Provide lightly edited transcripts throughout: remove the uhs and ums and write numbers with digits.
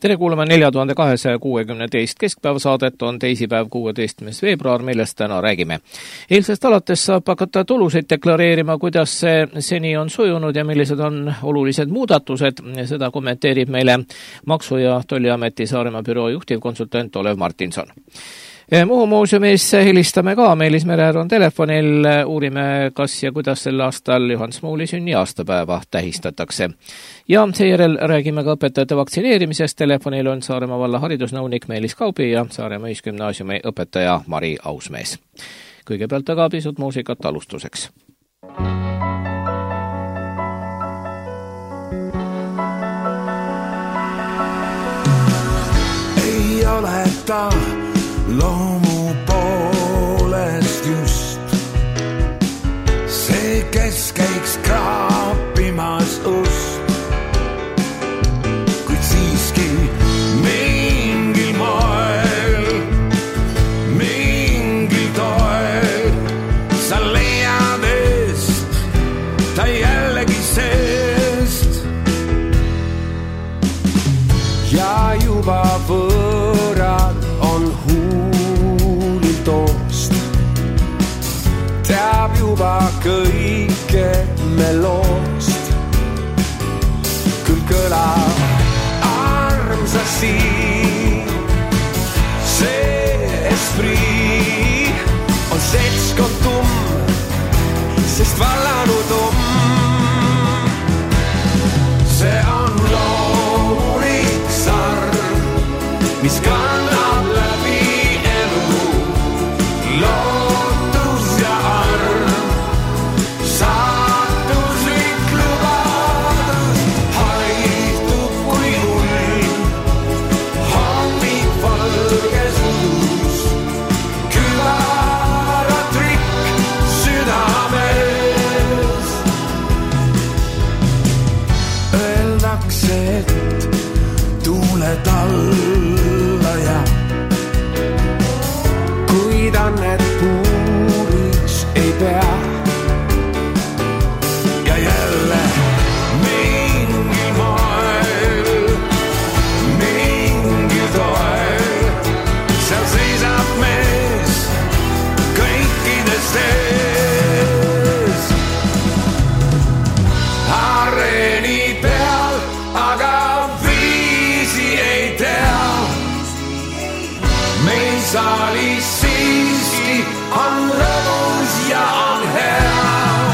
Tere kuulama 4262 keskpäevasaadet, on teisipäev 16. veebruar, millest täna räägime. Eilsest alates saab hakata tulusid deklareerima, kuidas see seni on sujunud ja millised on olulised muudatused. Seda kommenteerib meile Maksu- ja Tolliameti Saaremaa büroo juhtivkonsultant Olev Martinson. Muhu muuseumis helistame ka, Meelis Mereäär on telefonil, uurime, kas ja kuidas sel aastal Juhan Smuuli sünni aastapäeva tähistatakse. Ja seejärel räägime ka õpetajate vaktsineerimisest. Telefonil on Saaremaa valla haridusnõunik Meelis Kaubi ja Saaremaa Ühisgümnaasiumi õpetaja Mari Ausmees. Kõigepealt aga pisut muusikat alustuseks. Ei ole ta loomu poolest just see, kes käiks kraapimas ust, kuid siiski mingil moel, mingil toel sa leiad eest ta jällegi seest ja juba võõrad on huulil toost, teab juba kõike meloost, küll kõlab armsasti see esprit on seltskond tumm, sest vallanud see on loomulik sarv, mis kannab läbi elu, lootus ja arm, saatuslik lubadus haitub kui ulm, hommik valges udus, kübaratrikk südames. Öeldakse, et tuuled alla ja kuid annet puuris ei pea ja jälle mingil moel, mingil toel seal seisab mees kõikidest ees areeni peal, aga ei tea, meil saalis siiski on lõbus ja on hea.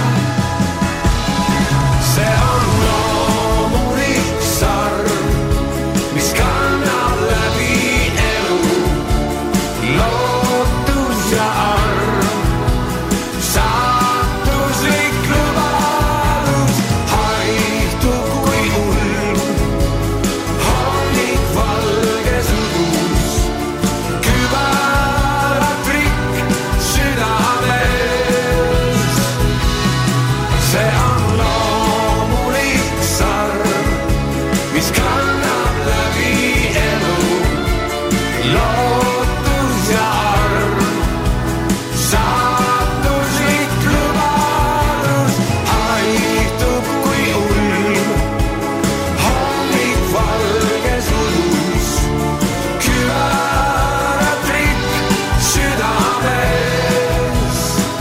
See on loomulik sarv, mis kannab läbi elu, lootus ja arm, saatuslik lubadus haitub kui ulm, valges udus, kübaratrikk südames. See on loomulik sarv, mis kannab läbi elu, lootus ja arm, saatuslik lubadus haitub kui ulm, hommik valges udus, kübaratrikk südames.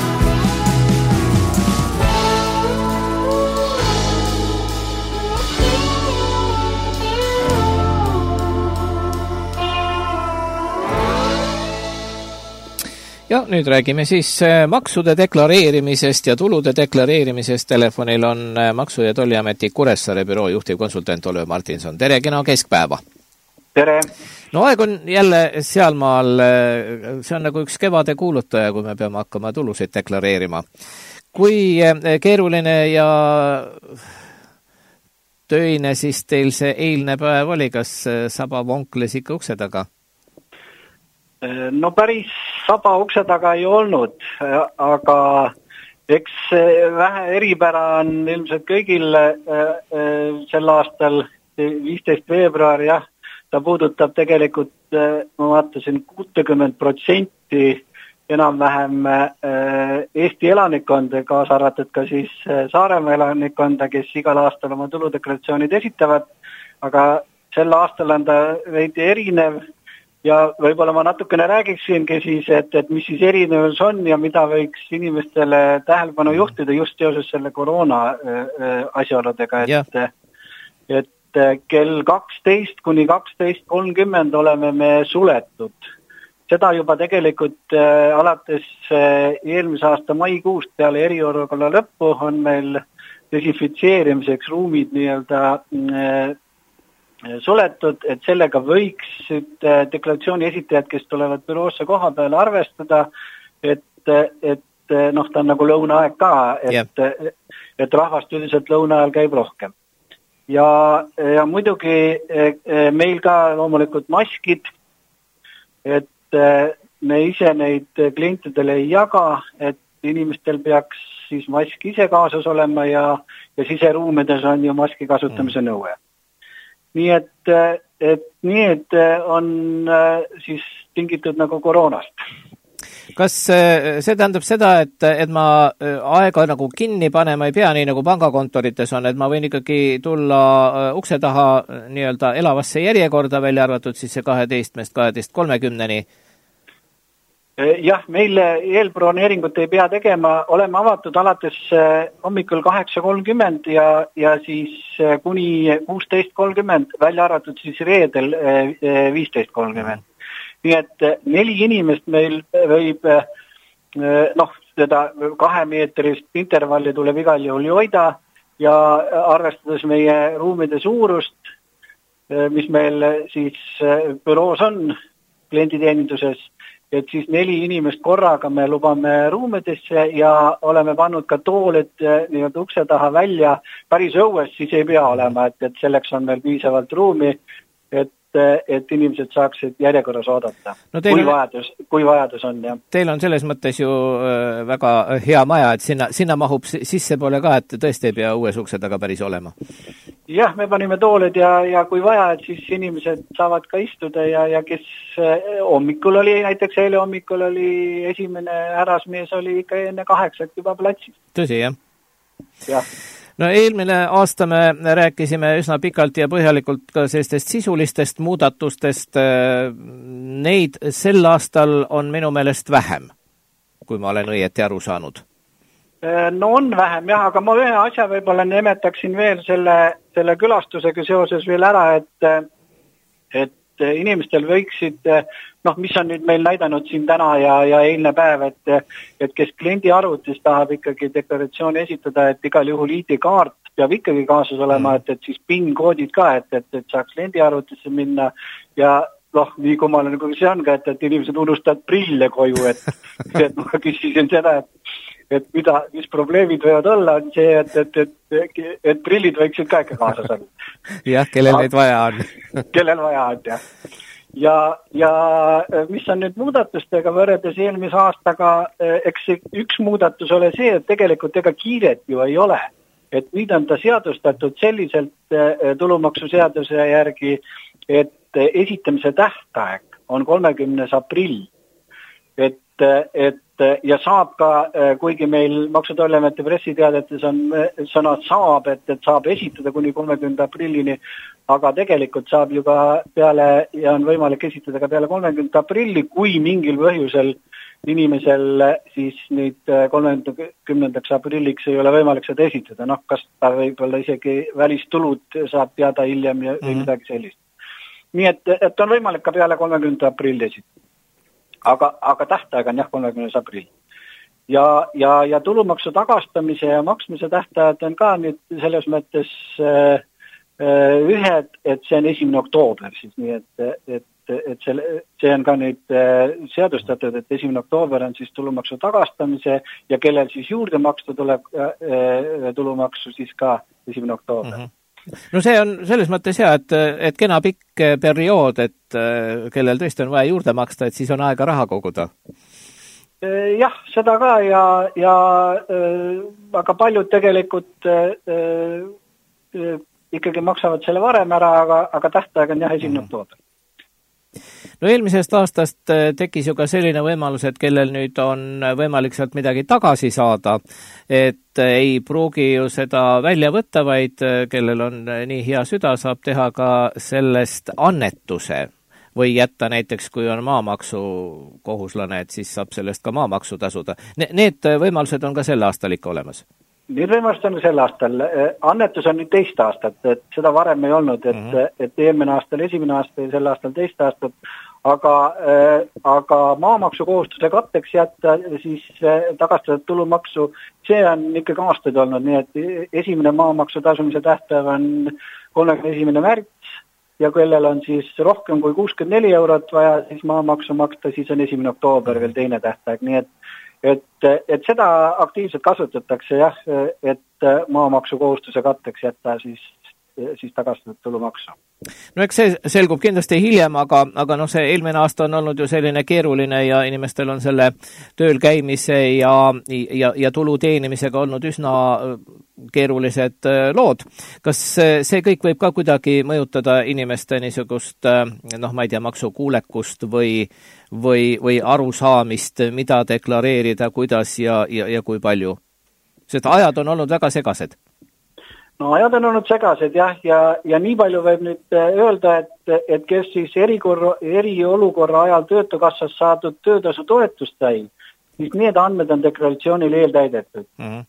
Ja nüüd räägime siis maksude deklareerimisest ja tulude deklareerimisest. Telefonil on Maksu- ja Tolliameti Kuressaare büroo juhtivkonsultant Olev Martinson. Tere, kena keskpäeva! Tere! No aeg on jälle sealmaal, see on nagu üks kevade kuulutaja, kui me peame hakkama tulusid deklareerima. Kui keeruline ja töine siis teil see eilne päev oli, kas saba vonkles ikka ukse taga? No päris saba ukse taga ei olnud, aga eks vähe eripära on ilmselt kõigil sel aastal 15. veebruar, jah, ta puudutab tegelikult, ma vaatasin 60% enam-vähem Eesti elanikkonda, kaasa arvatud ka siis Saaremaa elanikkonda, kes igal aastal oma tuludeklaratsioonid esitavad, aga sel aastal on ta veidi erinev ja võib-olla ma natukene räägiksingi siis, et mis siis erinevus on ja mida võiks inimestele tähelepanu juhtida just seoses selle koroona asjaoludega, et kell 12 kuni 12.30 oleme me suletud. Seda juba tegelikult alates eelmise aasta maikuust peale eriolukorra lõppu on meil desinfitseerimiseks ruumid nii-öelda suletud, et sellega võiksid deklaratsiooni esitajad, kes tulevad büroosse koha peale arvestada, et noh, ta on nagu lõunaaeg ka, et rahvast üldiselt lõunaajal käib rohkem. Ja muidugi meil ka loomulikult maskid, et me ise neid klientidele ei jaga, et inimestel peaks siis mask ise kaasas olema ja siseruumides on ju maski kasutamise nõue. Nii et on siis tingitud nagu koroonast. Kas see tähendab seda, et ma aega nagu kinni panema ei pea, nii nagu pangakontorites on, et ma võin ikkagi tulla ukse taha nii-öelda elavasse järjekorda, välja arvatud siis see 12.30? Jah, meil eelbroneeringut ei pea tegema, oleme avatud alates hommikul 8.30 ja siis kuni 16.30, välja arvatud siis reedel 15.30. Nii et 4 inimest meil võib, seda 2-meetrist intervalli tuleb igal juhul hoida ja arvestades meie ruumide suurust, mis meil siis büroos on klienditeeninduses, et siis 4 inimest korraga me lubame ruumidesse ja oleme pannud ka toolid nii-öelda ukse taha välja päris õues, siis ei pea olema, et selleks on meil piisavalt ruumi, et inimesed saaksid järjekorras oodata, no kui vajadus on. Ja. Teil on selles mõttes ju väga hea maja, et sinna mahub sissepoole ka, et tõesti ei pea uues ukse taga päris olema. Jah, me panime toolid ja kui vaja, et siis inimesed saavad ka istuda ja kes hommikul oli, näiteks eile hommikul oli esimene härrasmees oli ikka enne 8 juba platsis. Tõsi, jah? Jah. No eelmine aasta me rääkisime üsna pikalt ja põhjalikult ka sellistest sisulistest muudatustest. Neid sel aastal on minu meelest vähem, kui ma olen õieti aru saanud. No on vähem, jah, aga ma ühe asja võib-olla nimetaksin veel selle külastusega seoses veel ära, et inimestel võiksid, mis on nüüd meil näidanud siin täna ja eilne päev, et kes kliendi arvutis tahab ikkagi deklaratsiooni esitada, et igal juhul ID-kaart peab ikkagi kaasas olema, et siis PIN-koodid ka, et saaks kliendi arvutisse minna ja nii kummaline kui see on ka, et inimesed unustavad prille koju, et ma küsisin seda, et mis probleemid võivad olla, on see, et prillid võiksid ka ikka kaasas olla. Jah, kellel neid vaja on. Kellel vaja on, jah. Ja mis on nüüd muudatustega võrreldes eelmise aastaga, eks üks muudatus ole see, et tegelikult ega kiiret ju ei ole. Et nüüd on ta seadustatud selliselt tulumaksuseaduse järgi, et esitamise tähtaeg on 30. aprill. Ja saab ka, kuigi meil Maksu- ja Tolliameti pressiteadetes on sõna saab, et saab esitada kuni 30. aprillini, aga tegelikult saab ju ka peale, ja on võimalik esitada ka peale 30. aprilli, kui mingil põhjusel inimesel siis nüüd 30. aprilliks ei ole võimalik seda esitada. Kas ta võib-olla isegi välistulud saab teada hiljem ja midagi sellist. Nii et on võimalik ka peale 30. aprilli esitada. Aga tähtaeg on 30. aprill. Ja tulumaksu tagastamise ja maksmise tähtajad on ka nüüd selles mõttes ühed, et see on 1. oktoober siis, nii et see on ka nüüd seadustatud, et 1. oktoober on siis tulumaksu tagastamise ja kellel siis juurde maksta tuleb tulumaksu siis ka 1. oktoober. No see on selles mõttes hea, et kena pikk periood, et kellel tõesti on vaja juurde maksta, et siis on aega raha koguda. Jah, seda ka ja aga paljud tegelikult ikkagi maksavad selle varem ära, aga tähtaeg on 1. oktoober. No eelmisest aastast tekkis ju ka selline võimalus, et kellel nüüd on võimalik sealt midagi tagasi saada, et ei pruugi ju seda välja võtta, vaid kellel on nii hea süda, saab teha ka sellest annetuse või jätta näiteks, kui on maamaksu kohuslane, et siis saab sellest ka maamaksu tasuda. Need võimalused on ka sel aastal ikka olemas? Need võimalused on sel aastal. Annetus on nüüd teist aastat, et seda varem ei olnud, et eelmine aastal esimene aasta ja sel aastal teist aastat, aga maamaksu kohustuse katteks jätta siis tagastatud tulumaksu, see on ikkagi aastaid olnud, nii et esimene maamaksu tasumise tähtpäev on 31. märts ja kellel on siis rohkem kui 64 eurot vaja siis maamaksu maksta, siis on 1. oktoober veel teine tähtaeg, nii et seda aktiivselt kasutatakse jah, et maamaksu kohustuse katteks jätta siis tagastatud tulumaksu. No eks see selgub kindlasti hiljem, aga no see eelmine aasta on olnud ju selline keeruline ja inimestel on selle tööl käimise ja tulu teenimisega olnud üsna keerulised lood. Kas see kõik võib ka kuidagi mõjutada inimeste niisugust, ma ei tea, maksukuulekust või arusaamist, mida deklareerida, kuidas ja kui palju? Sest ajad on olnud väga segased. No ajad on olnud segased jah, ja nii palju võib nüüd öelda, et kes siis eriolukorra ajal töötukassas saadud töötasu toetust sai, siis need andmed on deklaratsioonil eeltäidetud.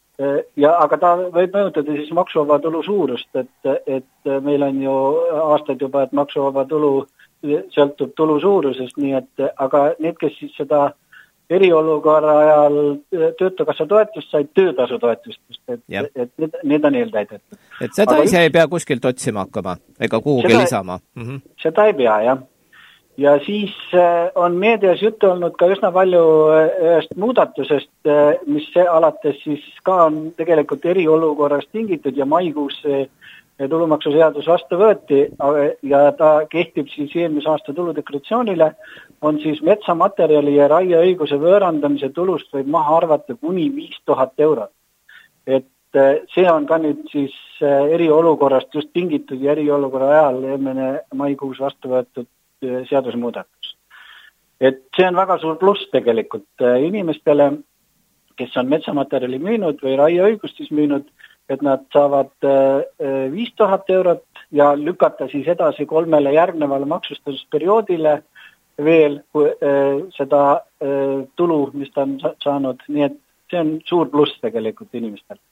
Aga ta võib mõjutada siis maksuvaba tulu suurust, et meil on ju aastaid juba, et maksuvaba tulu sõltub tulu suurusest, nii et aga need, kes siis seda eriolukorra ajal töötukassa toetust said töötasu toetust, et need on eeltäidetud. Et seda ise ei pea kuskilt otsima hakkama, ega kuhugi lisama? Seda ei pea, jah. Ja siis on meedias juttu olnud ka üsna palju ühest muudatusest, mis alates siis ka on tegelikult eriolukorrast tingitud ja maikuus tulumaksuseadus vastu võeti ja ta kehtib siis eelmise aasta tuludeklaratsioonile, on siis metsamaterjali ja raieõiguse võõrandamise tulust võib maha arvata kuni 5000 eurot. Et see on ka nüüd siis eriolukorrast just tingitud ja eriolukorra ajal eelmine maikuus vastu võetud seadusmuudatus. Et see on väga suur pluss tegelikult inimestele, kes on metsamaterjali müünud või raieõigust siis müünud, et nad saavad 5000 eurot ja lükata siis edasi 3 järgnevale maksustusperioodile veel seda tulu, mis ta on saanud. Nii et see on suur pluss tegelikult inimestel.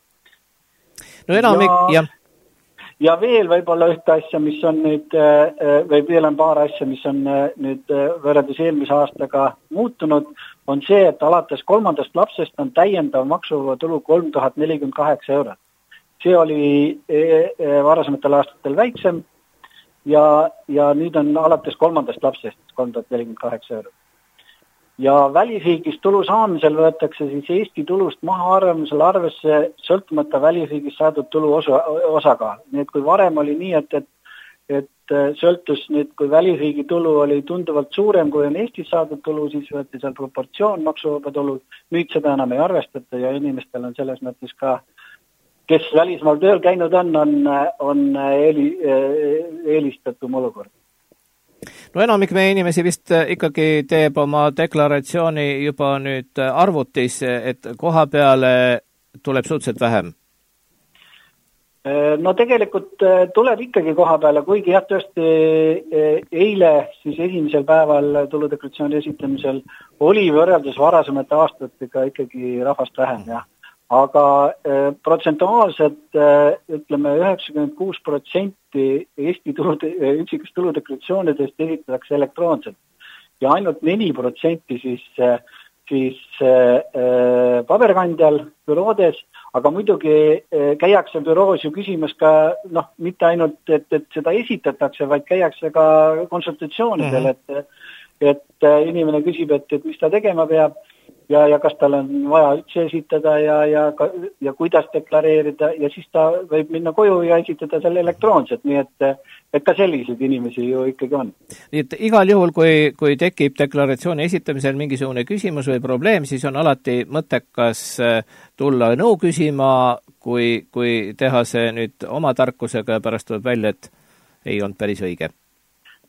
No enamik, jah. Ja veel võib-olla ühte asja, mis on nüüd, või veel on paar asja, mis on nüüd võrreldes eelmise aastaga muutunud, on see, et alates 3. lapsest on täiendav maksuvaba tulu 3048 eurot. See oli varasematel aastatel väiksem ja nüüd on alates 3. lapsest 3048 eurot. Ja välisriigist tulu saamisel võetakse siis Eesti tulust maha arvamisel arvesse sõltumata välisriigist saadud tulu osakaal. Nii et kui varem oli nii, et sõltus nüüd, kui välisriigi tulu oli tunduvalt suurem, kui on Eestis saadud tulu, siis võeti seal proportsioon maksuvaba tulu. Nüüd seda enam ei arvestata ja inimestel on selles mõttes ka, kes välismaal tööl käinud on eelistatum olukord. No enamik meie inimesi vist ikkagi teeb oma deklaratsiooni juba nüüd arvutis, et koha peale tuleb suhteliselt vähem. No tegelikult tuleb ikkagi koha peale, kuigi jah, tõesti eile siis esimesel päeval tuludeklaratsiooni esitamisel oli võrreldes varasemate aastatega ikkagi rahvast vähem, jah. Aga protsentuaalselt ütleme 96% Eesti üksikust tuludeklaratsioonidest esitatakse elektroonselt ja ainult 4% siis paberkandjal büroodes, aga muidugi käiakse büroos ju küsimas ka, mitte ainult, et seda esitatakse, vaid käiakse ka konsultatsioonidel, et inimene küsib, et mis ta tegema peab ja kas tal on vaja üldse esitada ja kuidas deklareerida ja siis ta võib minna koju ja esitada selle elektroonselt, nii et ka selliseid inimesi ju ikkagi on. Nii et igal juhul, kui tekib deklaratsiooni esitamisel mingisugune küsimus või probleem, siis on alati mõttekas tulla nõu küsima, kui teha see nüüd oma tarkusega ja pärast tuleb välja, et ei olnud päris õige.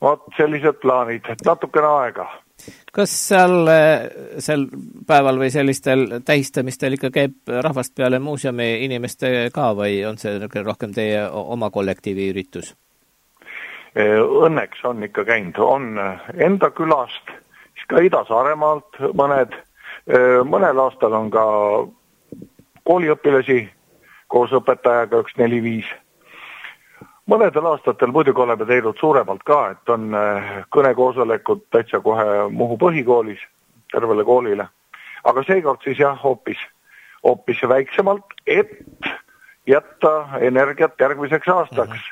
Vot sellised plaanid, et natukene aega. Kas sel päeval või sellistel tähistamistel ikka käib rahvast peale muuseumi inimeste ka või on see rohkem teie oma kollektiivi üritus? Õnneks on ikka käinud. On enda külast, siis ka Ida-Saaremaalt mõnel aastal on ka kooliõpilasi koos õpetajaga 1-4-5. Mõnedel aastatel muidugi oleme teinud suuremalt ka, et on kõnekoosolekud täitsa kohe Muhu põhikoolis, tervele koolile. Aga seekord siis jah, hoopis väiksemalt, et jätta energiat järgmiseks aastaks.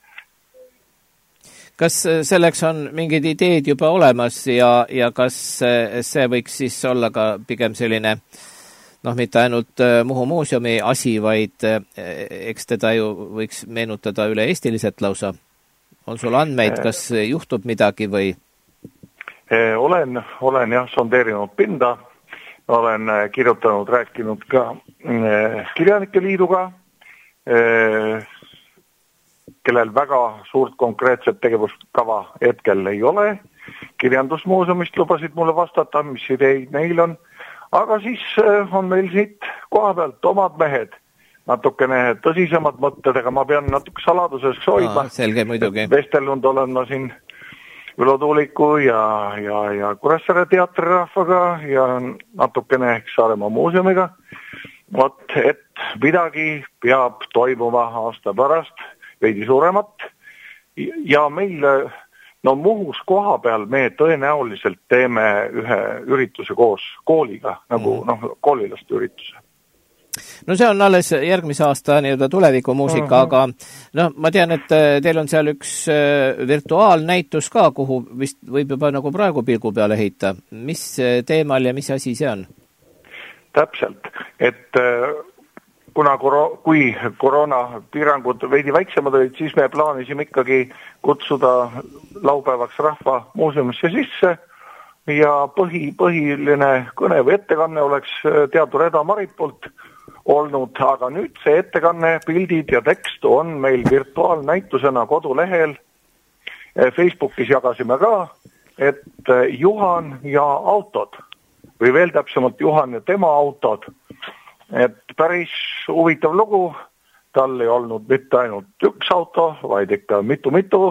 Kas selleks on mingid ideed juba olemas ja kas see võiks siis olla ka pigem selline mitte ainult Muhu muuseumi asi, vaid eks teda ju võiks meenutada üle eestiliselt lausa. On sul andmeid, kas juhtub midagi või? Olen jah sondeerinud pinda, olen kirjutanud, rääkinud ka Kirjanike Liiduga, kellel väga suurt konkreetset tegevuskava hetkel ei ole. Kirjandusmuuseumist lubasid mulle vastata, mis ideid neil on. Aga siis on meil siit koha pealt omad mehed, natukene tõsisemad mõtted, aga ma pean natuke saladuses hoidma. Selge muidugi. Vestelnud olen ma siin Ülo Tuuliku ja Kuressaare teatrirahvaga ja natukene Saaremaa muuseumiga. Vot, et midagi peab toimuma aasta pärast, veidi suuremat. Ja meil Muhus koha peal me tõenäoliselt teeme ühe ürituse koos kooliga, nagu koolilaste ürituse. No see on alles järgmise aasta tulevikumuusika, aga ma tean, et teil on seal üks virtuaalnäitus ka, kuhu vist võib juba nagu praegu pilgu peale heita. Mis teemal ja mis asi see on? Täpselt, et kui koroonapiirangud veidi väiksemad olid, siis me plaanisime ikkagi kutsuda laupäevaks rahva muuseumisse sisse ja põhiline kõne või ettekanne oleks teadur Eda Maripult olnud, aga nüüd see ettekanne, pildid ja tekst on meil virtuaalnäitusena kodulehel. Facebookis jagasime ka, et Juhan ja autod või veel täpsemalt Juhan ja tema autod. Et päris huvitav lugu, tal ei olnud mitte ainult üks auto, vaid ikka mitu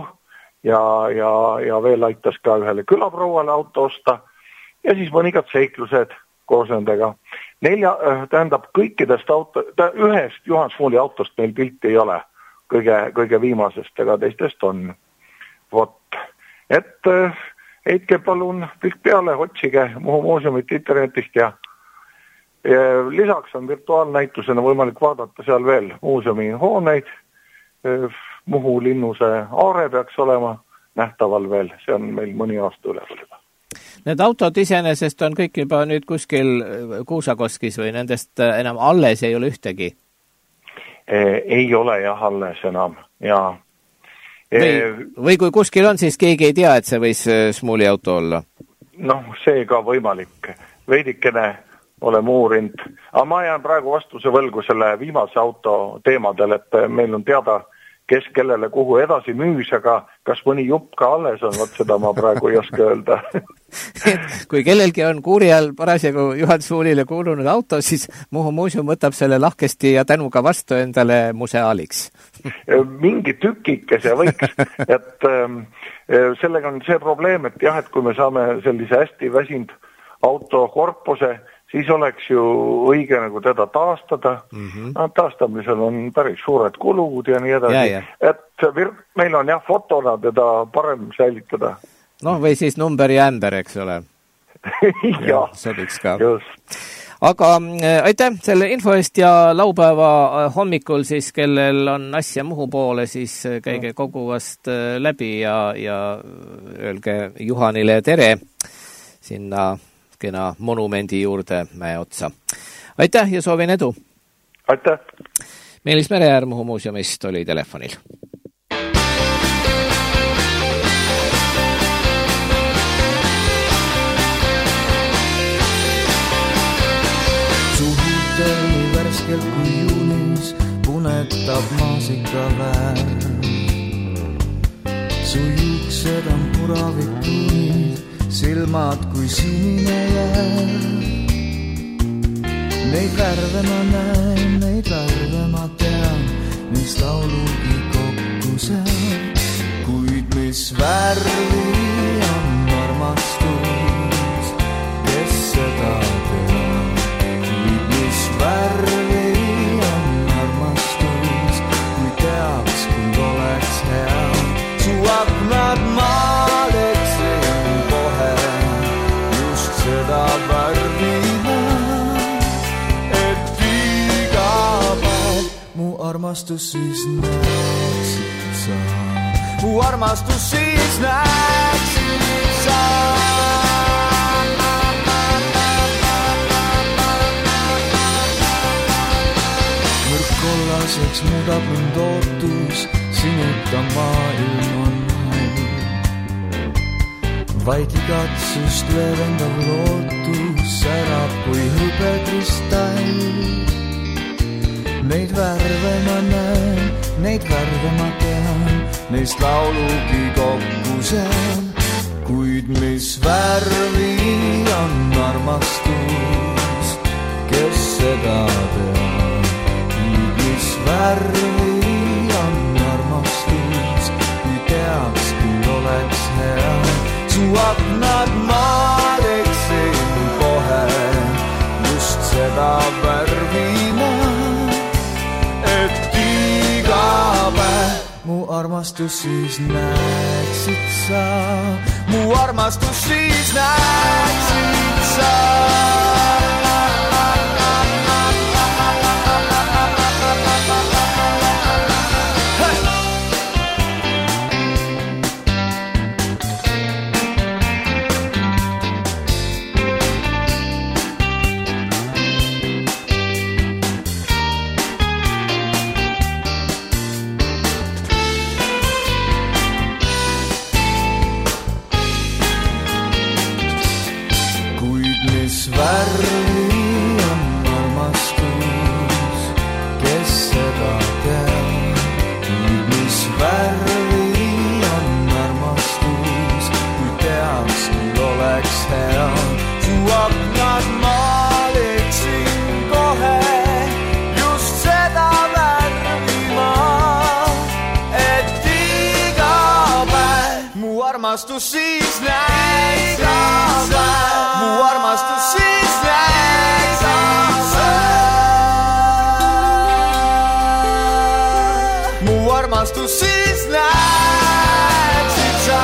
ja veel aitas ka ühele külaprouale auto osta ja siis mõningad seiklused koos nendega. Tähendab kõikidest ühest Juhan Smuuli autost meil pilti ei ole, kõige viimasest, ega teistest on. Vot, et heitke palun pilt peale, otsige Muhu muuseumit internetist ja lisaks on virtuaalnäitusena võimalik vaadata seal veel muuseumi hooneid. Muhu linnuse aare peaks olema nähtaval veel, see on meil mõni aasta üleval juba. Need autod iseenesest on kõik juba nüüd kuskil Kuusakoskis või nendest enam alles ei ole ühtegi? Ei ole jah alles enam, jaa. Või kui kuskil on, siis keegi ei tea, et see võis Smuuli auto olla? See ka võimalik. Veidikene oleme uurinud. Aga ma jään praegu vastuse võlgu selle viimase auto teemadel, et meil on teada, kes kellele kuhu edasi müüs, aga kas mõni jupp ka alles on, vot seda ma praegu ei oska öelda. Kui kellelgi on kuurijal parasjagu Juhan Smuulile kuulunud auto, siis Muhu muuseum võtab selle lahkesti ja tänuga vastu endale museaaliks. Mingi tükikese võiks, et sellega on see probleem, et jah, et kui me saame sellise hästi väsinud autokorpuse, siis oleks ju õige nagu teda taastada. Taastamisel on päris suured kulud ja nii edasi. Et meil on jah fotona teda parem säilitada. Või siis number ja ämber, eks ole. Jah, sobiks ka. Just. Aga aitäh selle info eest ja laupäeva hommikul siis, kellel on asja Muhu poole, siis käige koguvast läbi ja öelge Juhanile tere sinna kena monumendi juurde mäe otsa. Aitäh ja soovin edu! Aitäh! Meelis Mereäär Muhu muuseumist oli telefonil. Suhutel nii värskelt kui juunis punetab maasika väär. su juuksed on puravikuunid, silmad kui sinine jää. Neid värve ma näen, neid värve ma tean, neist laulugi kokku seal. Kuid mis värvi on armastus, kes seda teab? Kuid mis värvi on armastus, kui teaks, kui oleks hea. Su aknad maaleksin kohe just seda värvi armastus siis näeksid sa. Mu armastus siis näeksid sa. Mürkkollaseks muudab mind ootus, sinuta maailm on hall. Vaid igatsust leevendav lootus särab kui hõbekristall. Neid värve ma näen, neid värve ma tean, neist laulugi kokku seal. Kuid mis värvi on armastus, kes seda teab? Kuid mis värvi on armastus, kui teaks, kui oleks hea. Su aknad maaleksin kohe just seda värvi mu armastus siis näeksid sa. Mu armastus siis näeksid sa. Värvi on armastus, kes seda teab? Mis värvi on armastus, kui teaks, kui oleks hea. Su aknad maaleksin kohe just seda värvi ma, et iga päev mu armastus siis näeksid sa. Mu armastus siis näeksid sa. Mu armastus siis näeksid sa.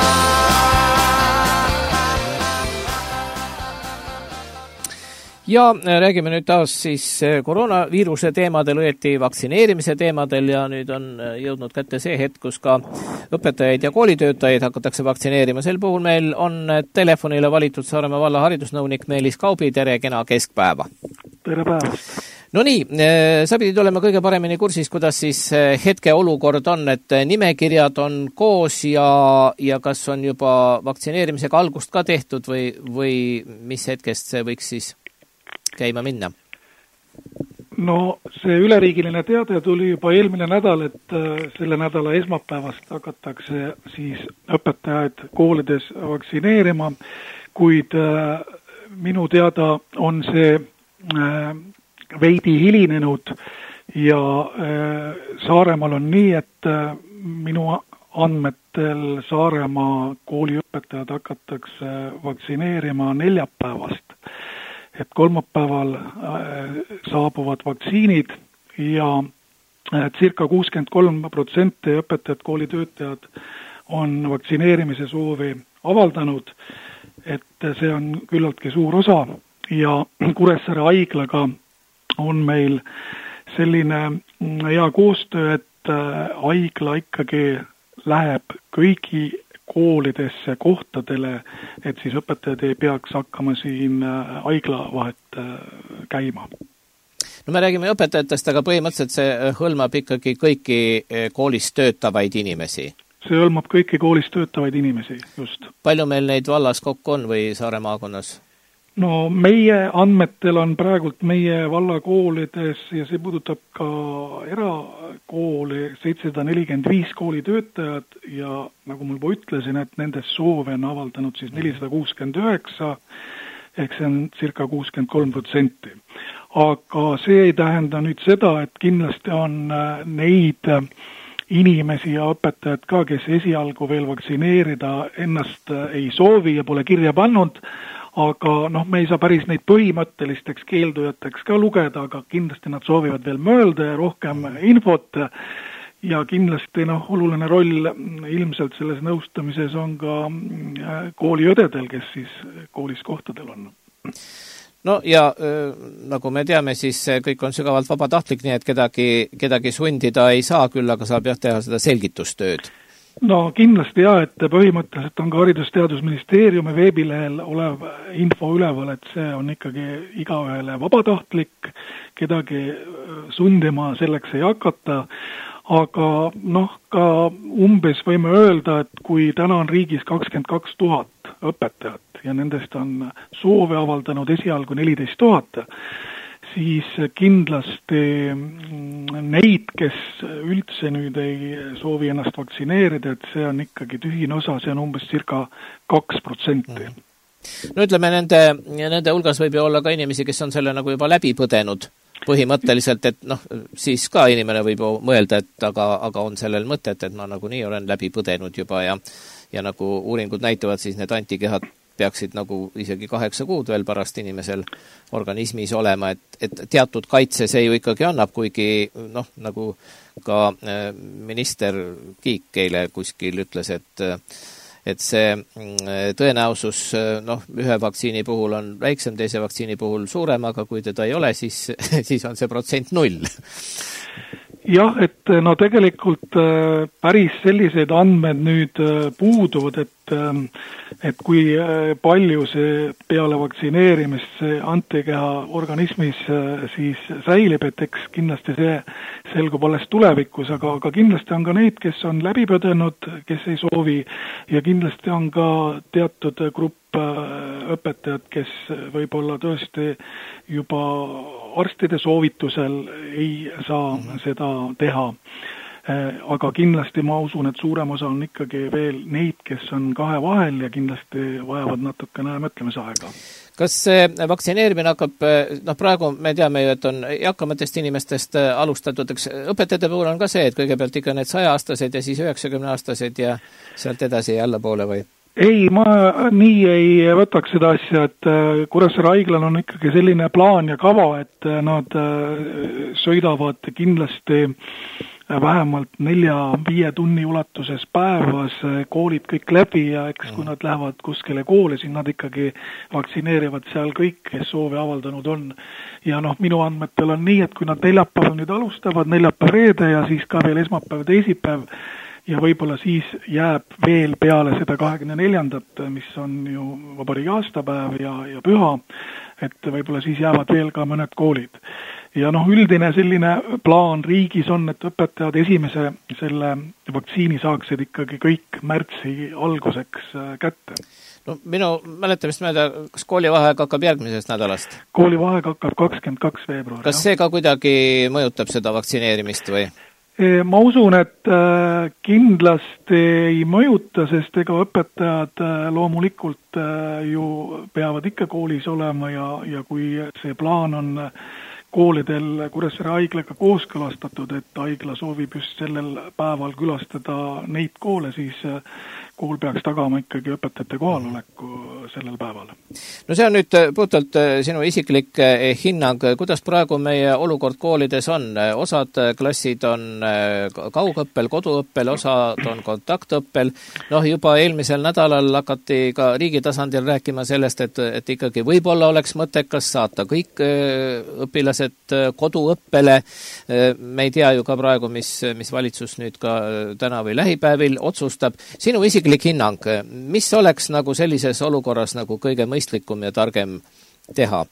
Ja räägime nüüd taas siis koroonaviiruse teemadel, õieti vaktsineerimise teemadel ja nüüd on jõudnud kätte see hetk, kus ka õpetajaid ja koolitöötajaid hakatakse vaktsineerima. Sel puhul meil on telefonile valitud Saaremaa valla haridusnõunik Meelis Kaubi. Tere, kena keskpäeva. Tere päevast. No nii, sa pidid olema kõige paremini kursis, kuidas siis hetke olukord on, et nimekirjad on koos ja kas on juba vaktsineerimisega algust ka tehtud või mis hetkest see võiks siis käima minna? No see üleriigiline teade tuli juba eelmine nädal, et selle nädala esmaspäevast hakatakse siis õpetajaid koolides vaktsineerima, kuid minu teada on see veidi hilinenud ja Saaremaal on nii, et minu andmetel Saaremaa kooliõpetajad hakatakse vaktsineerima neljapäevast. Et kolmapäeval saabuvad vaktsiinid ja circa 63% õpetajad, koolitöötajad on vaktsineerimise soovi avaldanud, et see on küllaltki suur osa ja Kuressaare haiglaga on meil selline hea koostöö, et haigla ikkagi läheb kõigi koolidesse, kohtadele, et siis õpetajad ei peaks hakkama siin haigla vahet käima. No me räägime õpetajatest, aga põhimõtteliselt see hõlmab ikkagi kõiki koolis töötavaid inimesi. See hõlmab kõiki koolis töötavaid inimesi, just. Palju meil neid vallas kokku on või Saare maakonnas? No meie andmetel on praegult meie vallakoolides ja see puudutab ka erakooli 745 koolitöötajad ja nagu ma juba ütlesin, et nendest soove on avaldanud siis 469 ehk see on circa 63%. Aga see ei tähenda nüüd seda, et kindlasti on neid inimesi ja õpetajad ka, kes esialgu veel vaktsineerida ennast ei soovi ja pole kirja pannud, aga me ei saa päris neid põhimõttelisteks keeldujateks ka lugeda, aga kindlasti nad soovivad veel mõelda ja rohkem infot ja kindlasti oluline roll ilmselt selles nõustamises on ka kooliõdedel, kes siis koolis kohtadel on. No ja nagu me teame, siis kõik on sügavalt vabatahtlik, nii et kedagi sundida ei saa, küll aga saab teha seda selgitustööd. No kindlasti et põhimõtteliselt on ka Haridus-Teadusministeeriumi veebilehel olev info üleval, et see on ikkagi igaühele vabatahtlik, kedagi sundima selleks ei hakata, aga ka umbes võime öelda, et kui täna on riigis 22 000 õpetajat ja nendest on soove avaldanud esialgu 14 000, siis kindlasti neid, kes üldse nüüd ei soovi ennast vaktsineerida, et see on ikkagi tühine osa, see on umbes circa 2%. No ütleme, nende hulgas võib ju olla ka inimesi, kes on selle nagu juba läbi põdenud põhimõtteliselt, et siis ka inimene võib mõelda, et aga on sellel mõtet, et ma nagunii olen läbi põdenud juba ja nagu uuringud näitavad, siis need antikehad peaksid nagu isegi 8 kuud veel pärast inimesel organismis olema, et teatud kaitse see ju ikkagi annab, kuigi nagu ka minister Kiik eile kuskil ütles, et see tõenäosus ühe vaktsiini puhul on väiksem, teise vaktsiini puhul suurem, aga kui teda ei ole, siis on see protsent 0. Jah, et tegelikult päris sellised andmed nüüd puuduvad, et kui palju see peale vaktsineerimist see antikeha organismis siis säilib, et eks kindlasti see selgub alles tulevikus, aga kindlasti on ka neid, kes on läbi põdenud, kes ei soovi ja kindlasti on ka teatud grupp õpetajad, kes võib-olla tõesti juba arstide soovitusel ei saa seda teha. Aga kindlasti ma usun, et suurem osa on ikkagi veel neid, kes on kahe vahel ja kindlasti vajavad natukene mõtlemisaega. Kas see vaktsineerimine hakkab, praegu me teame ju, et on eakamatest inimestest alustatud, eks õpetajate puhul on ka see, et kõigepealt ikka need 100-aastased ja siis 90-aastased ja sealt edasi ja allapoole või? Ei, ma nii ei võtaks seda asja, et Kuressaare haiglal on ikkagi selline plaan ja kava, et nad sõidavad kindlasti vähemalt 4-5 tunni ulatuses päevas koolid kõik läbi ja eks kui nad lähevad kuskile kooli, siis nad ikkagi vaktsineerivad seal kõik, kes soovi avaldanud on. Ja minu andmetel on nii, et kui nad neljapäeval nüüd alustavad, neljapäev, reede ja siis ka veel esmaspäev, teisipäev, ja võib-olla siis jääb veel peale seda 24. mis on ju vabariigi aastapäev ja püha, et võib-olla siis jäävad veel ka mõned koolid. Ja üldine selline plaan riigis on, et õpetajad esimese selle vaktsiini saaksid ikkagi kõik märtsi alguseks kätte. Minu mäletamist mööda, kas koolivaheaeg hakkab järgmisest nädalast? Koolivaheaeg hakkab 22. veebruar. Kas see ka kuidagi mõjutab seda vaktsineerimist või? Ma usun, et kindlasti ei mõjuta, sest ega õpetajad loomulikult ju peavad ikka koolis olema ja kui see plaan on koolidel Kuressaare haiglaga kooskõlastatud, et haigla soovib just sellel päeval külastada neid koole, siis kool peaks tagama ikkagi õpetajate kohaloleku sellel päeval. No see on nüüd puhtalt sinu isiklik hinnang, kuidas praegu meie olukord koolides on? Osad klassid on kaugõppel, koduõppel, osad on kontaktõppel. Juba eelmisel nädalal hakati ka riigi tasandil rääkima sellest, et ikkagi võib-olla oleks mõttekas saata kõik õpilased koduõppele. Me ei tea ju ka praegu, mis valitsus nüüd ka täna või lähipäevil otsustab. Sinu isiklik hinnang, mis oleks nagu sellises olukorras nagu kõige mõistlikum ja targem teha?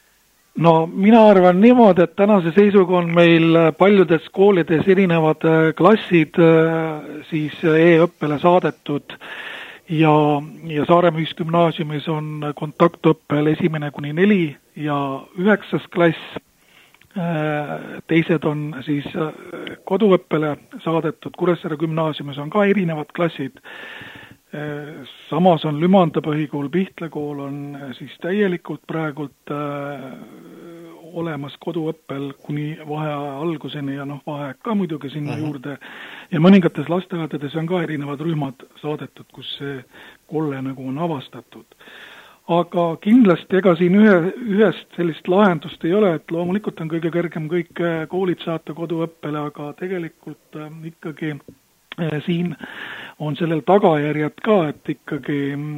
No mina arvan niimoodi, et tänase seisuga on meil paljudes koolides erinevad klassid siis e-õppele saadetud ja Saaremaa Ühisgümnaasiumis on kontaktõppel 1–4 ja 9. klass. Teised on siis koduõppele saadetud. Kuressaare gümnaasiumis on ka erinevad klassid. Samas on Lümanda põhikool, Pihtla kool on siis täielikult praegult olemas koduõppel kuni vaheaja alguseni ja vaheaeg ka muidugi sinna juurde. Ja mõningates lasteaedades on ka erinevad rühmad saadetud, kus see kolle nagu on avastatud. Aga kindlasti ega siin ühest sellist lahendust ei ole, et loomulikult on kõige kõrgem kõik koolid saata koduõppele, aga tegelikult ikkagi siin on sellel tagajärjed ka, et ikkagi,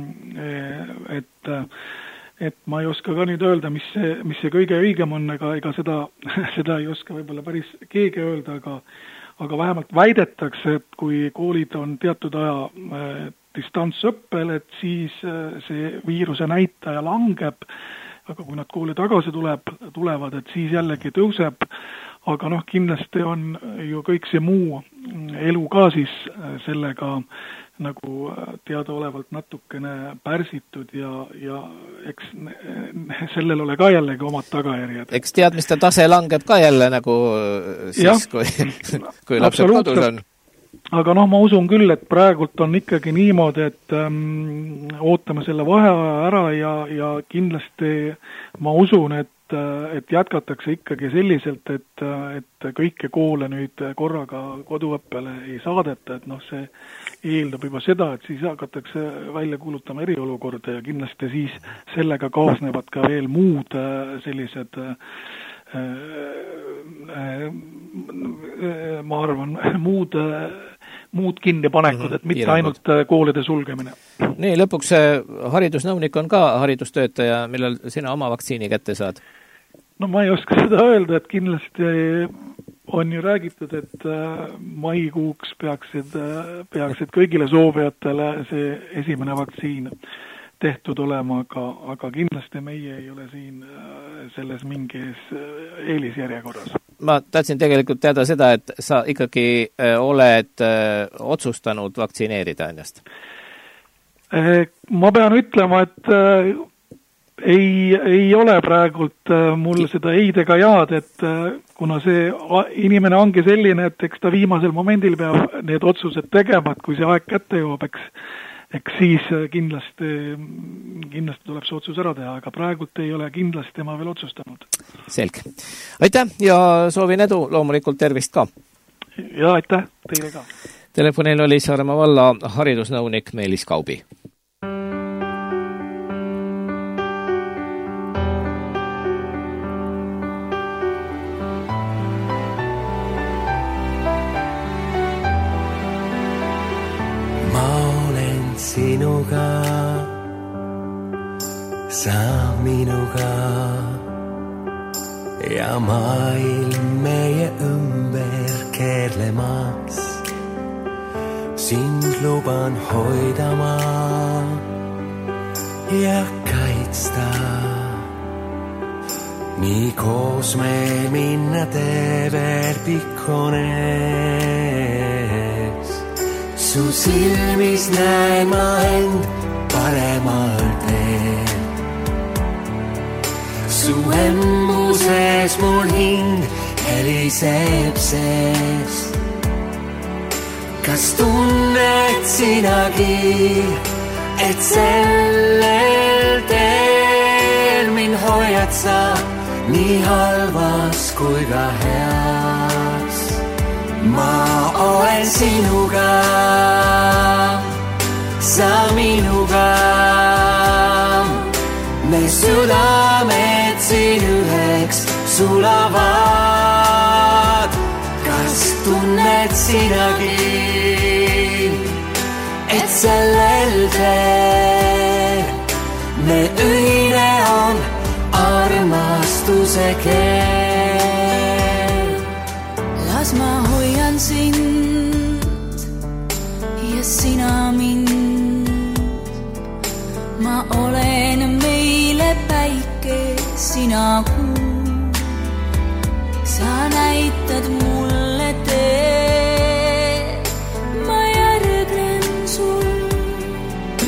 et ma ei oska ka nüüd öelda, mis see kõige õigem on, ega seda ei oska võib-olla päris keegi öelda, aga vähemalt väidetakse, et kui koolid on teatud aja distantsõppel, et siis see viiruse näitaja langeb, aga kui nad kooli tagasi tulevad, et siis jällegi tõuseb, aga kindlasti on ju kõik see muu elu ka siis sellega nagu teadaolevalt natukene pärsitud ja eks sellel ole ka jällegi omad tagajärjed. Eks teadmiste tase langeb ka jälle nagu siis, kui lapsed kodus on. Aga ma usun küll, et praegult on ikkagi niimoodi, et ootame selle vaheaja ära ja kindlasti ma usun, et jätkatakse ikkagi selliselt, et kõike koole nüüd korraga koduõppele ei saadeta, et see eeldab juba seda, et siis hakatakse välja kuulutama eriolukorda ja kindlasti siis sellega kaasnevad ka veel muud sellised ma arvan, muud kinnipanekud, et mitte ainult koolide sulgemine. Nii, lõpuks haridusnõunik on ka haridustöötaja, millal sina oma vaktsiini kätte saad? No ma ei oska seda öelda, et kindlasti on ju räägitud, et maikuuks peaksid kõigile soovijatele see esimene vaktsiin tehtud olema, aga kindlasti meie ei ole siin selles mingis eelisjärjekorras. Ma tahtsin tegelikult teada seda, et sa ikkagi oled otsustanud vaktsineerida ennast. Ma pean ütlema, et ei ole praegult mul seda eid ega jaad, et kuna see inimene ongi selline, et eks ta viimasel momendil peab need otsused tegema, et kui see aeg kätte jõuab, eks siis kindlasti tuleb see otsus ära teha, aga praegult ei ole kindlasti ma veel otsustanud. Selge. Aitäh ja soovin edu, loomulikult tervist ka. Ja aitäh teile ka. Telefonil oli Saaremaa valla haridusnõunik Meelis Kaubi. Sinuga, sa minuga ja maailm meie ümber keerlemas. Sind luban hoidama ja kaitsta. Nii koos me minna tee veel pikkones. Su silmis näen ma end paremal teel. Su emmuses mul hing heliseb sees. Kas tunned sinagi, et sellel teel mind hoiad sa nii halvas kui ka heas? Ma olen sinuga, sa minuga, me südamed siin üheks sulavad. Kas tunned sinagi, et sellel teel me ühine on armastuse keel? Las ma hoian sind ja sina mind. Ma olen meile päike, sina kuu. Sa näitad mulle tee, ma järgnen sul.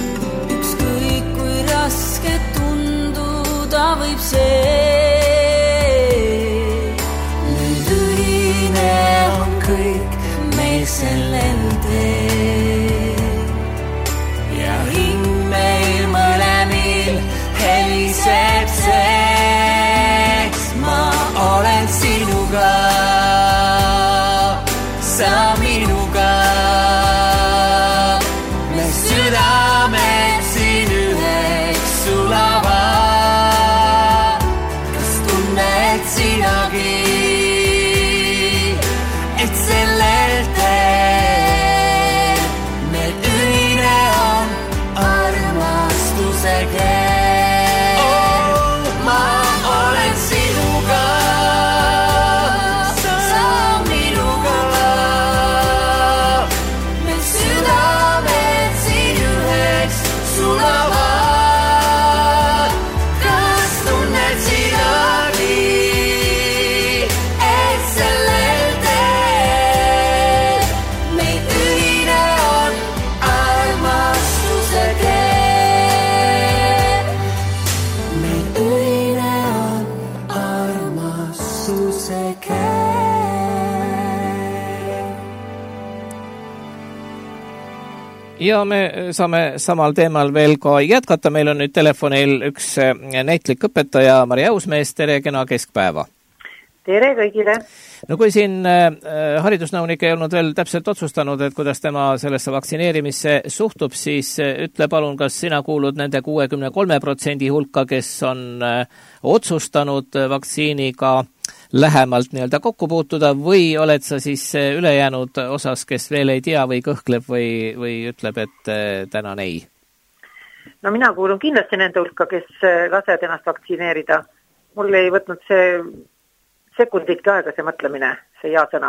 Ja me saame samal teemal veel ka jätkata. Meil on nüüd telefonil üks näitlik õpetaja Maria Uusmees. Tere, kena keskpäeva. Tere kõigile. No kui siin haridusnõunik ei olnud veel täpselt otsustanud, et kuidas tema sellesse vaktsineerimisse suhtub, siis ütle palun, kas sina kuulud nende 63% hulka, kes on otsustanud vaktsiiniga lähemalt nii-öelda kokku puutuda või oled sa siis ülejäänud osas, kes veel ei tea või kõhkleb või ütleb, et tänan ei? No mina kuulun kindlasti nende hulka, kes lased ennast vaktsineerida. Mul ei võtnud see sekunditki aega see mõtlemine, see hea sõna.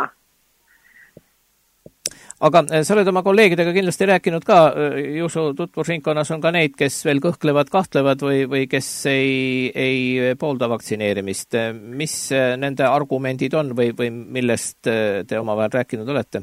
Aga sa oled oma kolleegidega kindlasti rääkinud ka, Juusu tutvusringkonnas on ka neid, kes veel kõhklevad, kahtlevad või kes ei poolda vaktsineerimist. Mis nende argumendid on või millest te omavahel rääkinud olete?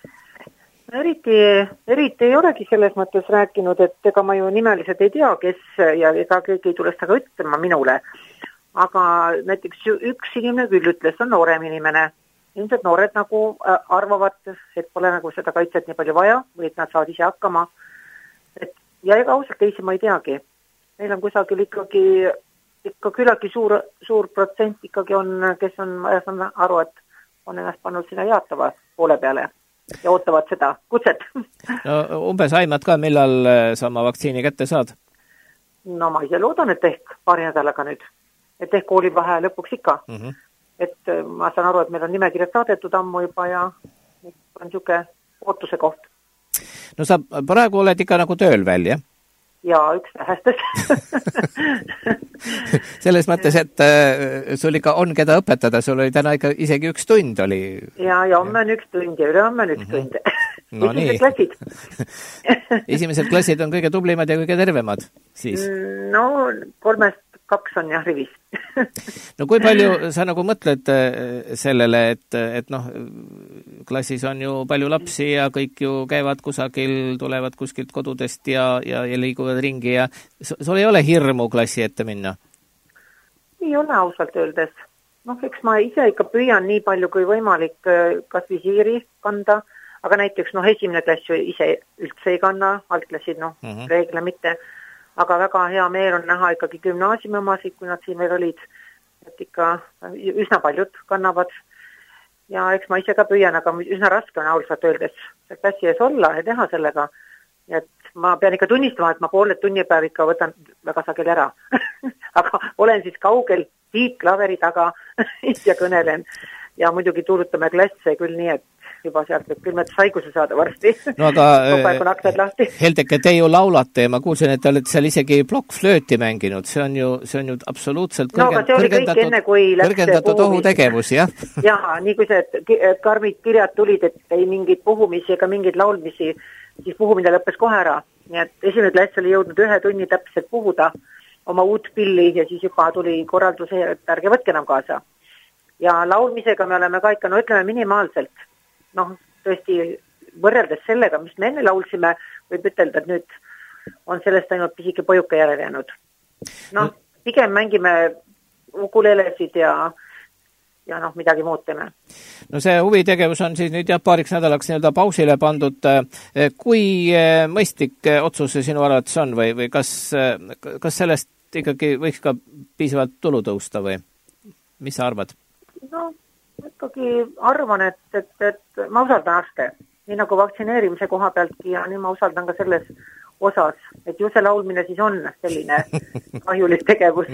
Eriti ei olegi selles mõttes rääkinud, et ega ma ju nimeliselt ei tea, kes ja ega keegi ei tule seda ka ütlema minule. Aga näiteks üks inimene küll ütles, on noorem inimene. Ilmselt noored nagu arvavad, et pole nagu seda kaitset nii palju vaja või et nad saavad ise hakkama. Ja ega ausalt teisi ma ei teagi. Meil on kusagil ikka küllaltki suur protsent ikkagi on, kes on, ma saan aru, et on ennast pannud sinna jaatava poole peale ja ootavad seda kutset. No, umbes aimad ka, millal sa oma vaktsiini kätte saad? No ma ise loodan, et ehk paari nädalaga nüüd. Et ehk koolivahe lõpuks ikka. Et ma saan aru, et meil on nimekirjad saadetud ammu juba ja on niisugune ootuse koht. No sa praegu oled ikka nagu tööl veel, jah? Jaa, üks vähestes. Selles mõttes, et sul ikka on keda õpetada, sul oli täna ikka isegi üks tund oli. Ja homme on üks tund ja ülehomme on üks tund. No esimesed klassid. Esimesed klassid on kõige tublimad ja kõige tervemad siis? No 3-st 2 on jah rivis. No kui palju sa nagu mõtled sellele, et noh, klassis on ju palju lapsi ja kõik ju käivad kusagil, tulevad kuskilt kodudest ja liiguvad ringi ja sul ei ole hirmu klassi ette minna? Ei ole ausalt öeldes. Noh, eks ma ise ikka püüan nii palju kui võimalik kas visiiri kanda, aga näiteks esimene klass ju ise üldse ei kanna, altklassid reegla mitte. Aga väga hea meel on näha ikkagi gümnaasiumi omasid, kui nad siin veel olid, et ikka üsna paljud kannavad. Ja eks ma ise ka püüan, aga üsna raske on ausalt öeldes klassi ees olla ja teha sellega. Et ma pean ikka tunnistama, et ma pooled tunnipäev ikka võtan väga sageli ära. Aga olen siis kaugel tiitklaveri taga ja kõnelen. Ja muidugi tuulutame klasse küll nii, et juba sealt võib külmetushaiguse saada varsti. No aga Heldeke, te ju laulate ja ma kuulsin, et te olete seal isegi plokkflööti mänginud. See on ju absoluutselt kõrgendatud ohutegevus, jah? Jaa, nii kui see karmid kirjad tulid, et ei mingid puhumisi ega mingid laulmisi, siis puhumine lõppes kohe ära. Nii et esimene klass oli jõudnud 1 tunni täpselt puhuda oma uut pilli ja siis juba tuli korralduse, et ärge võtke enam kaasa. Ja laulmisega me oleme ka ikka, ütleme minimaalselt. Tõesti võrreldes sellega, mis me enne laulsime, võib ütelda, et nüüd on sellest ainult pisike pojuka järele jäänud. Pigem mängime ukulelesid ja midagi muud teeme. No see huvitegevus on siis nüüd paariks nädalaks nii-öelda pausile pandud. Kui mõistlik otsus see sinu arvates on või kas sellest ikkagi võiks ka piisavalt tulu tõusta või mis sa arvad? Ikkagi arvan, et ma usaldan arste, nii nagu vaktsineerimise koha pealtki ja nii ma usaldan ka selles osas, et ju see laulmine siis on selline kahjulik tegevus.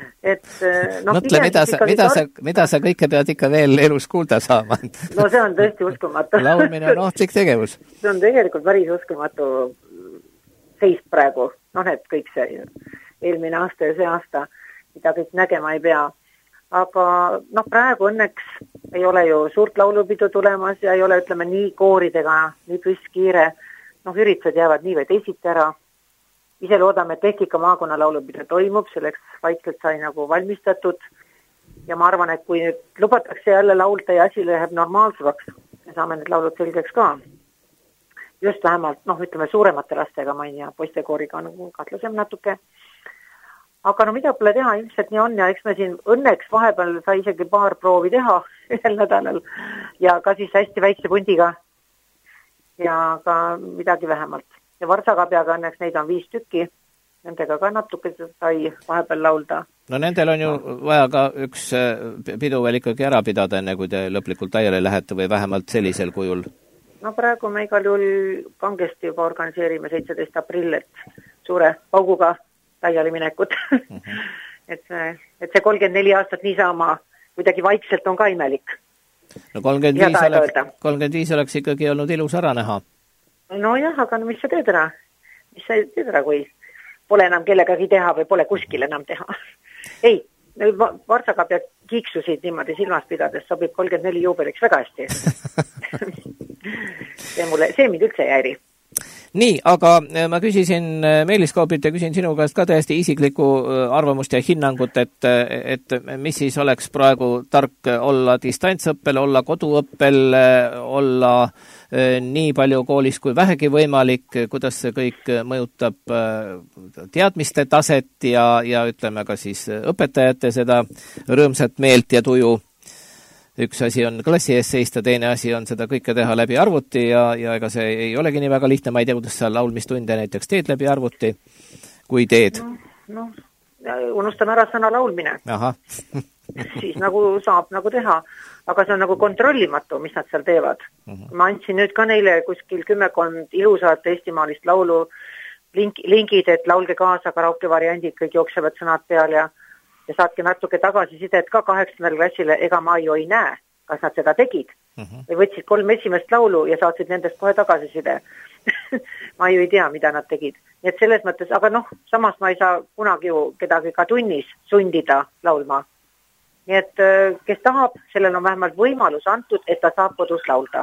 Mõtle, mida sa kõike pead ikka veel elus kuulda saama. No see on tõesti uskumatu. Laulmine on ohtlik tegevus. See on tegelikult päris uskumatu seis praegu. Et kõik see eelmine aasta ja see aasta, mida kõik nägema ei pea. Aga praegu õnneks ei ole ju suurt laulupidu tulemas ja ei ole, ütleme, nii kooridega, nii püskiire. Üritused jäävad nii või teisiti ära. Ise loodame, et ehk ikka maakonna laulupidu toimub, selleks vaikselt sai nagu valmistatud. Ja ma arvan, et kui nüüd lubatakse jälle laulda ja asi läheb normaalsevaks, me saame need laulud selgeks ka. Just vähemalt, ütleme, suuremate lastega, ma ei tea, poistekooriga on kahtlasem natuke. Aga mida pole teha, ilmselt nii on ja eks me siin õnneks vahepeal sai isegi paar proovi teha ühel nädalal ja ka siis hästi väikse pundiga ja ka midagi vähemalt. ja Varsakabjaga õnneks neid on 5 tükki. Nendega ka natuke sai vahepeal laulda. No nendel on ju vaja ka üks pidu veel ikkagi ära pidada, enne kui te lõplikult laiali lähete või vähemalt sellisel kujul. No praegu me igal juhul kangesti juba organiseerime 17. aprill, et suure pauguga laiali minekut. et see 34 aastat niisama kuidagi vaikselt on ka imelik. No 35 oleks ikkagi olnud ilus ära näha. No jah, aga no mis sa teed ära? Kui pole enam kellegagi teha või pole kuskil enam teha. Ei, Varsakabja kiiksusid niimoodi silmas pidades sobib 34 juubeliks väga hästi. see mind üldse ei häiri. Nii, aga ma küsisin Meelis Kaubilt ja küsin sinu käest ka täiesti isiklikku arvamust ja hinnangut, et mis siis oleks praegu tark olla distantsõppel, olla koduõppel, olla nii palju koolis kui vähegi võimalik, kuidas see kõik mõjutab teadmiste taset ja ütleme ka siis õpetajate seda rõõmsat meelt ja tuju. Üks asi on klassi ees seista, teine asi on seda kõike teha läbi arvuti ja ega see ei olegi nii väga lihtne, ma ei tea, kuidas sa laulmistunde näiteks teed läbi arvuti, kui teed? No, unustame ära sõna laulmine. Aha. Siis nagu saab nagu teha, aga see on nagu kontrollimatu, mis nad seal teevad. Ma andsin nüüd ka neile kuskil 10 ilusat eestimaalist laulu lingid, et laulge kaasa, karaoke variandid, kõik jooksevad sõnad peal ja saatke natuke tagasisidet ka 8. klassile, ega ma ju ei näe, kas nad seda tegid. Või võtsid 3 esimest laulu ja saatsid nendest kohe tagasiside. Ma ju ei tea, mida nad tegid. Nii et selles mõttes, aga samas ma ei saa kunagi ju kedagi ka tunnis sundida laulma. Nii et kes tahab, sellel on vähemalt võimalus antud, et ta saab kodus laulda.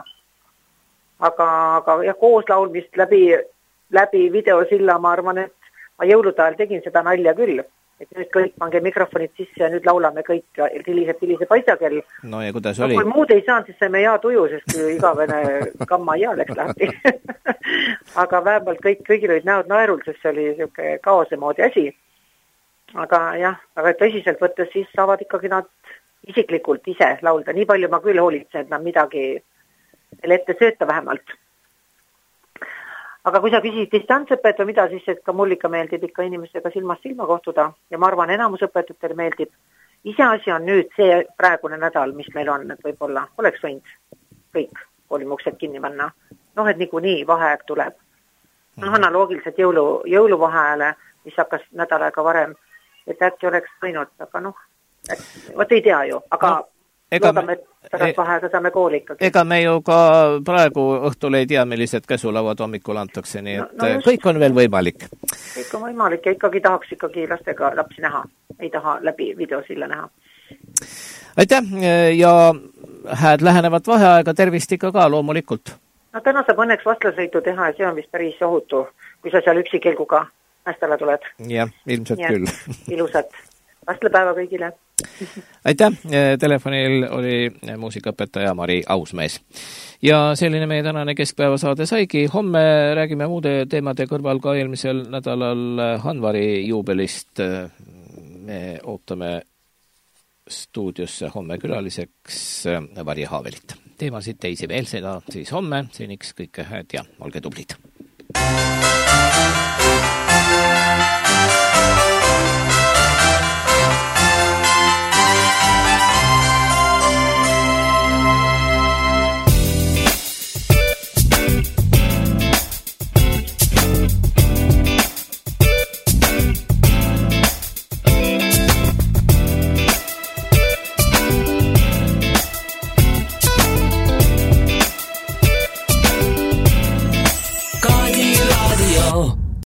Aga ja koos laulmist läbi videosilla, ma arvan, et ma jõulude ajal tegin seda nalja küll. Et nüüd kõik pange mikrofonid sisse ja nüüd laulame kõik tilise paisakell. No ja kuidas oli? Kui muud ei saanud, siis saime hea tuju, sest kui igavene kamma hea läks lahti. Aga vähemalt kõigil olid näod naerul, sest see oli niisugune kaose moodi asi. Aga jah, aga tõsiselt võttes siis saavad ikkagi nad isiklikult ise laulda. Nii palju ma küll hoolitsen, et nad midagi ette sööta vähemalt. Aga kui sa küsid distantsõpet või mida, siis et ka mul ikka meeldib ikka inimestega silmast silma kohtuda ja ma arvan, enamus õpetajatel meeldib. Iseasi on nüüd see praegune nädal, mis meil on, et võib-olla oleks võinud kõik koolimuksed kinni panna. Et niikuinii vaheaeg tuleb. Analoogiliselt jõuluvaheajale, mis hakkas nädal aega varem, et äkki oleks võinud, aga võt ei tea ju, aga loodame, et pärast vaheaega saame kooli ikkagi. Ega me ju ka praegu õhtul ei tea, millised käsulauad hommikul antakse, nii et kõik on veel võimalik. Kõik on võimalik ja ikkagi tahaks lastega lapsi näha. Ei taha läbi videosilla näha. Aitäh ja hääd lähenevat vaheaega, tervist ikka ka loomulikult. Täna saab õnneks vastlasõitu teha ja see on vist päris ohutu, kui sa seal üksi kelguga hästale tuled. Jah, ilmselt küll. Ilusat vastlepäeva kõigile. Aitäh, telefonil oli muusikaõpetaja Mari Ausmees. Ja selline meie tänane keskpäevasaade saigi. Homme räägime muude teemade kõrval ka eelmisel nädalal Hanvari juubelist. Me ootame stuudiosse homme külaliseks Vari Haavelit. Teemasid teisi veel seda siis homme. Seniks kõike hääd ja olge tublid.